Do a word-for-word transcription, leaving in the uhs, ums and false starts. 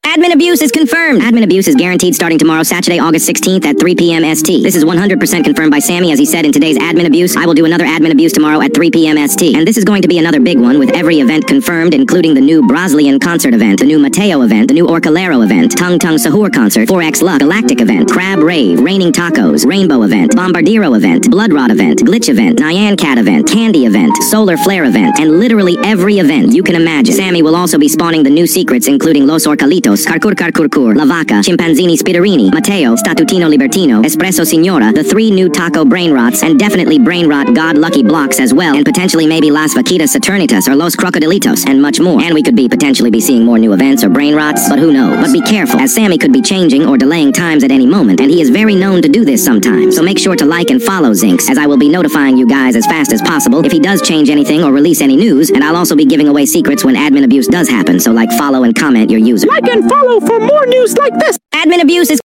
Admin abuse is confirmed. Admin abuse is guaranteed starting tomorrow, Saturday, August sixteenth at three p m S T. This is one hundred percent confirmed by Sammy, as he said in today's admin abuse. I will do another admin abuse tomorrow at three p m S T. And this is going to be another big one with every event confirmed, including the new Brazilian concert event, the new Mateo event, the new Orcalero event, Tung Tung Sahur concert, four X Luck, Galactic event, Crab Rave, Raining Tacos, Rainbow event, Bombardiro event, Blood Rot event, Glitch event, Nyan Cat event, Candy event, Solar Flare event, and literally every event you can imagine. Sammy will also be spawning the new secrets, including Los Orcalitos, Carcur Carcurcur, La Vaca, Chimpanzini Spiderini, Mateo, Statutino Libertino, Espresso Signora, the three new Taco Brain Rots, and definitely Brain Rot God Lucky Blocks as well, and potentially maybe Las Vaquitas Saturnitas or Los Crocodilitos, and much more. And we could be potentially be seeing more new events or Brain Rots, but who knows? But be careful, as Sammy could be changing or delaying times at any moment, and he is very known to do this sometimes. So make sure to like and follow Zinx, as I will be notifying you guys as fast as possible if he does change anything or release any news, and I'll also be giving away secrets when admin abuse does happen, so like, follow, and comment your user. Like and follow for more news like this. Admin abuse is